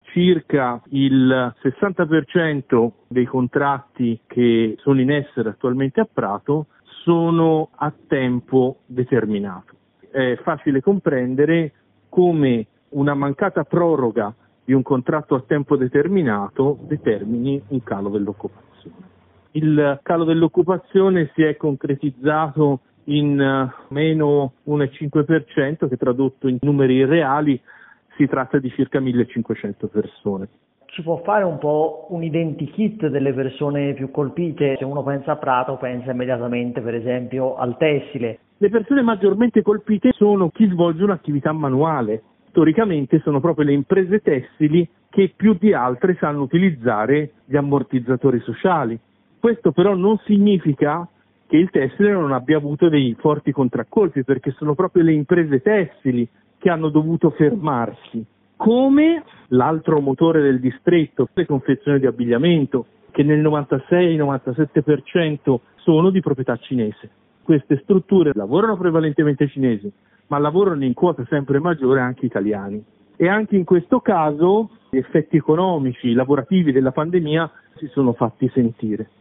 circa il 60% dei contratti che sono in essere attualmente a Prato sono a tempo determinato. È facile comprendere come una mancata proroga di un contratto a tempo determinato determini un calo dell'occupazione. Il calo dell'occupazione si è concretizzato in meno 1,5%, che tradotto in numeri reali si tratta di circa 1.500 persone. Ci può fare un po' un identikit delle persone più colpite? Se uno pensa a Prato pensa immediatamente per esempio al tessile. Le persone maggiormente colpite sono chi svolge un'attività manuale. Storicamente sono proprio le imprese tessili che più di altre sanno utilizzare gli ammortizzatori sociali. Questo però non significa che il tessile non abbia avuto dei forti contraccolpi, perché sono proprio le imprese tessili che hanno dovuto fermarsi, come l'altro motore del distretto, le confezioni di abbigliamento, che nel 96-97% sono di proprietà cinese. Queste strutture lavorano prevalentemente cinesi, ma lavorano in quota sempre maggiore anche italiani. E anche in questo caso gli effetti economici, lavorativi della pandemia si sono fatti sentire.